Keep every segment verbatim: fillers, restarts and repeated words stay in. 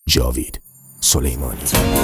جاوید سلیمانی.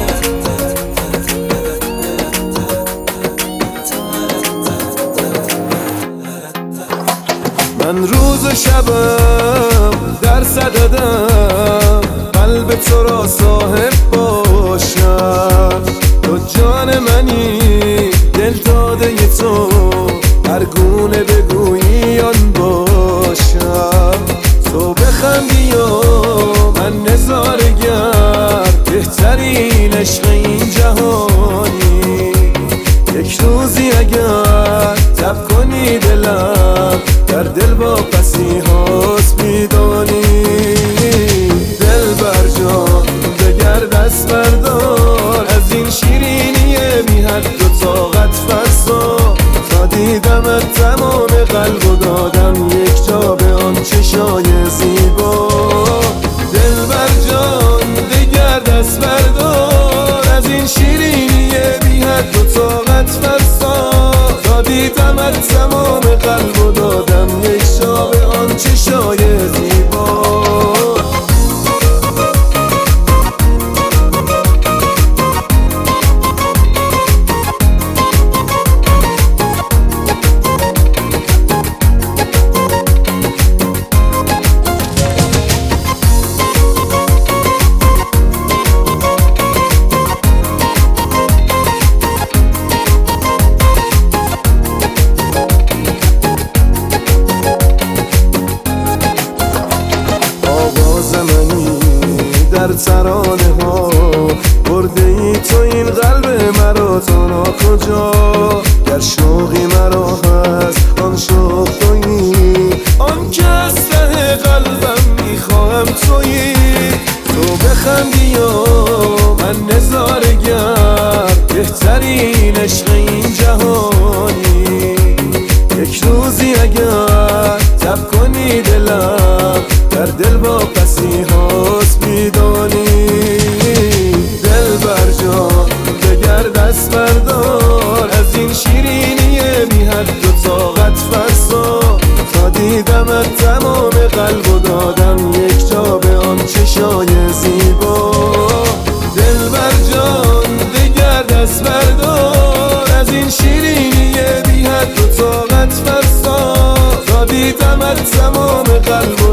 من روز و شبم در صددم، قلب تو را صاحب باشم. تو جان منی، دل داده تو، هر گونه بگویی آن باشم. تو بخندی و من نظارگر، بهترین عشق این جهانی. یک روزی اگر تب کنی دلم، در دل با پسی هاست میدانی. دل بر جان دگر دست بردار، از این شیرینی بی حد و طاقت فرسا. تا دیدمت تمام قلب و دادم یک جا به آن چشای زیبا. دل بر جان دگر دست بردار، از این شیرینی بی حد و طاقت فرسا. تا دیدمت تمام قلب و دادم یک جا به آن چشای زیبا. در ترانه ها برده ای تو این قلب مرا تا ناکجا. گر شوقی مرا هست آن شوق تویی، آن که از ته قلبم میخواهم تویی. تو بخندی و من نظارگر، بهترین عشق این جهانی. یک روزی اگر تب کنی دلم، در دل با پسی هاست میدانی. دل بر جان دگر دست بردار، از این شیرینی بی حد و طاقت فرسا. تا دیدمت تمام قلب و دادم یک جا به آن چشای زیبا. دل بر جان دگر دست بردار، از این شیرینی بی حد و طاقت فرسا. تا دیدمت تمام قلب